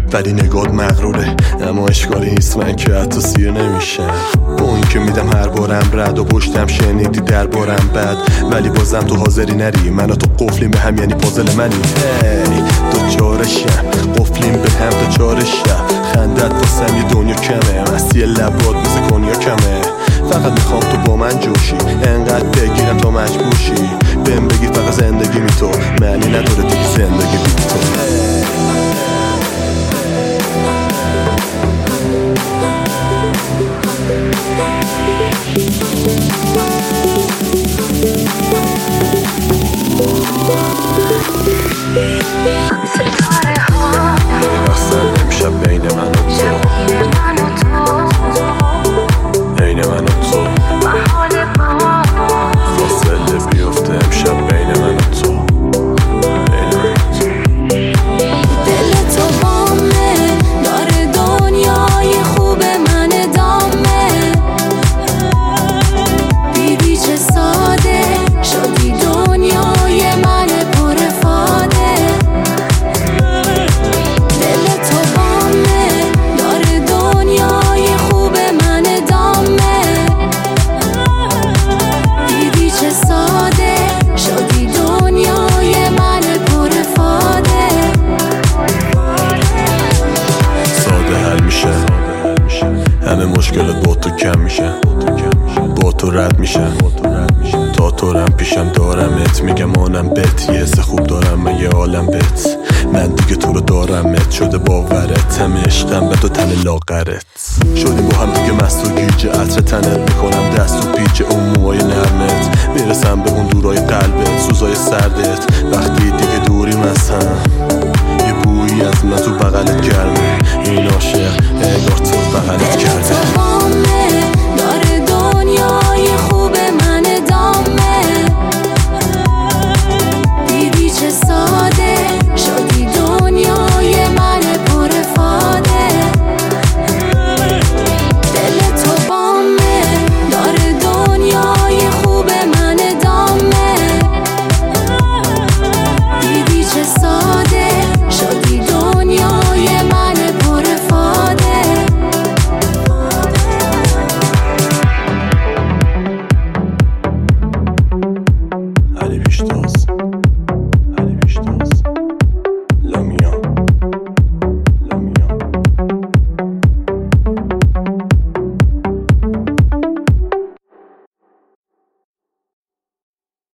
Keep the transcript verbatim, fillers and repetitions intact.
ولی نگات مغروره، اما اشکالی نیست من که حتی سیر نمیشم. با این که میدم هر بارم رد و پشتم شنیدی در بارم بد، ولی بازم تو حاضری نری منو تو قفلیم به هم، یعنی پازل منی. هی دو چارشم قفلیم به هم دو چارشم، خندت واسم یه دنیا کمه، مستی لبات مثل کنیا کمه. فقط میخوام تو با من جوشی، انقدر بگیرم تا مجبورشی بهم بگی فقط زندگی می تو معنی نداره دیگه زندگی بی تو. رقصن امشب بین من و تو، بین من و تو فاصله بیفته امشب بین من و تو، بین من و تو. دل تو بامه داره دنیای خوب من دامه، دیدی چه ساده شدی دنیای من پر فاده. دل تو بامه داره دنیای خوب من دامه، دیدی چه ساده شدی دنیای من پر فاده. ساده حل میشه همه مشکلات با تو کم میشه، با تو رد میشه تا تو رم پیشم دارمت، میگم آنم بت یه حس خوب دارم من یه عالم بت، من دیگه تو رو دارمت شده باورت، همه عشقم به تو تن لاغرت. شدیم با هم دیگه مست و گیج، عطر تنت میکنم دست و پیچ اون موهای نرمت، میرسم به اون دورای قلبت، سوزای سرد